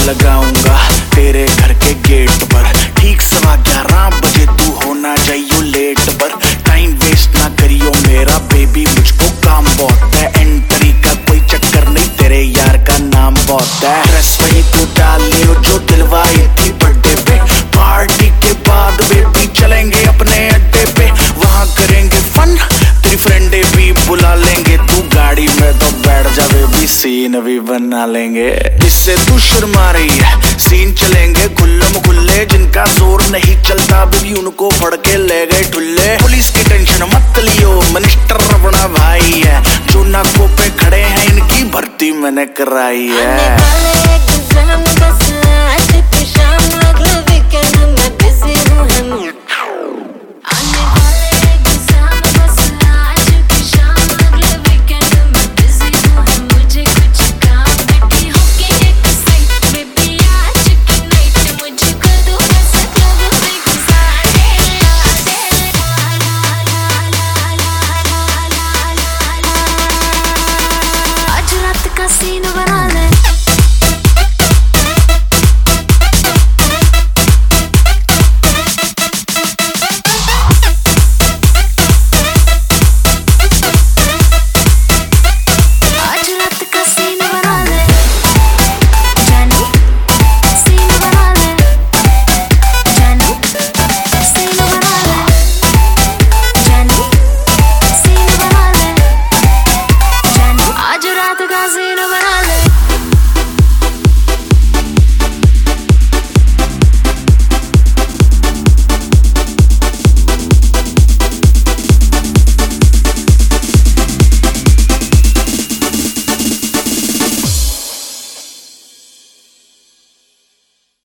लगाऊंगा तेरे घर के गेट पर। ठीक 11:15 बजे तू होना जाइयो लेट पर। टाइम वेस्ट ना करियो मेरा बेबी, मुझको काम बहुत है। एंट्री का कोई चक्कर नहीं, तेरे यार का नाम बहुत है। ड्रेस वही तू डाल लियो जो दिलवाई थी बर्थडे पे। पार्टी के बाद बेबी चलेंगे अपने अड्डे पे, वहाँ करेंगे फन, तेरी फ्रेंडे भी बुला लेंगे। तू गाड़ी में तो बैठ जा बेबी, सीन भी बना लेंगे। जिससे तू शर्मा रही है सीन चलेंगे खुल्लम खुल्ले। जिनका जोर नहीं चलता बेबी उनको फड़ के ले गए ठुल्ले। पुलिस की टेंशन मत लियो, मिनिस्टर अपना भाई है। जो नाकों पे खड़े हैं इनकी भर्ती मैंने कराई है।